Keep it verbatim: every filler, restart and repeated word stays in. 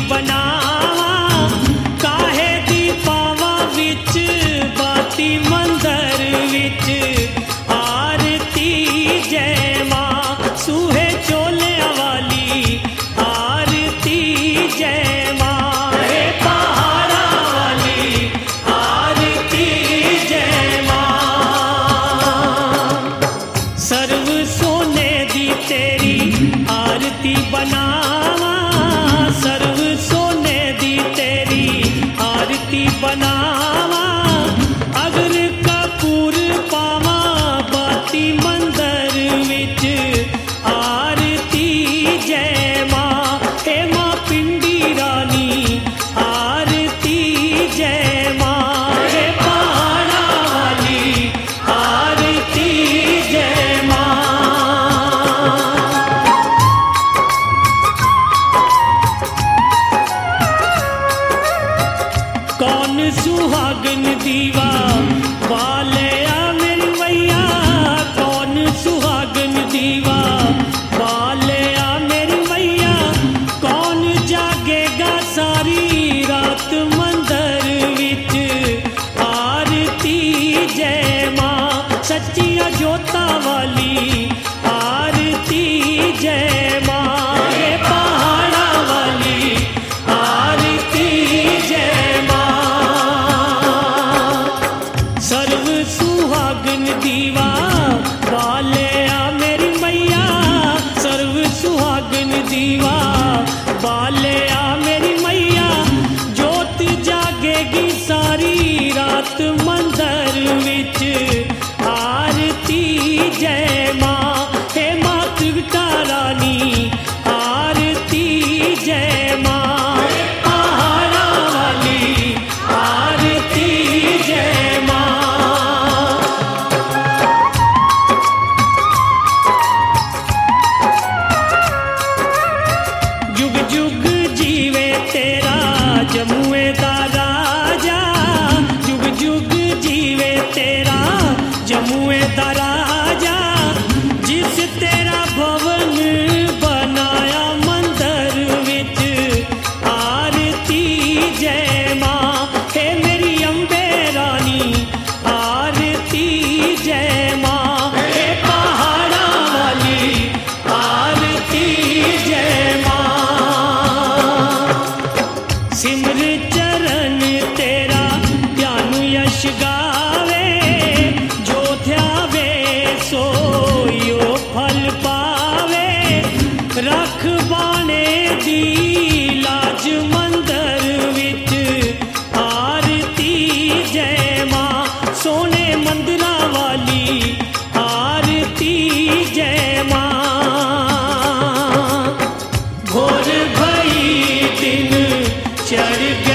बनावा काहे दी पावा विच बाती मंदर विच आरती जय मां सूहे चोलिया वाली आरती जय मां हे पहाड़ा वाली आरती जय मां सर्व सोने दी तेरी आरती बनावा सर्व सोने दी तेरी आरती बनावा अगर कपूर पावा बाती मंदर विच आरती जय मां हे मां पिंडी रानी आरती जय मां हे पहाड़ा वाली आरती जय मां कौन सुहागन दीवा बाले आ मेरी मैया कौन सुहागन दीवा बाले आ मेरी मैया कौन जागेगा सारी रात मंदिर विच आरती जय मां सच्चिया जोता वाली आरती जय मां हे पहाड़ा वाली आरती जय मां सर्व सुहागन दीवा बाले आ मेरी मैया सर्व सुहागन दीवा बाले आ मेरी मैया जोत जागेगी सारी रात मंदिर विच आरती जय मां हे मां त्रिगटा रानी आरती जय मां पहाड़ा वाली आरती जय मां जुग जुग जीवे तेरा जमुए दा राजा जुग जुग जीवे तेरा जमुए दा राजा जिस तेरा भवन बनाया मंदिर विच आरती जय मां हे मेरी अम्बे रानी आरती जय मां हे पहाड़ा वाली आरती जय मां सिमर चरण तेरा ध्यान यश गावे जो ध्यावे सोयो फल पावे रख बाणे दी लाज मंदिर विच आरती जय मां सोने मंदिरा वाली आरती जय मां घोर भई दिन चढ़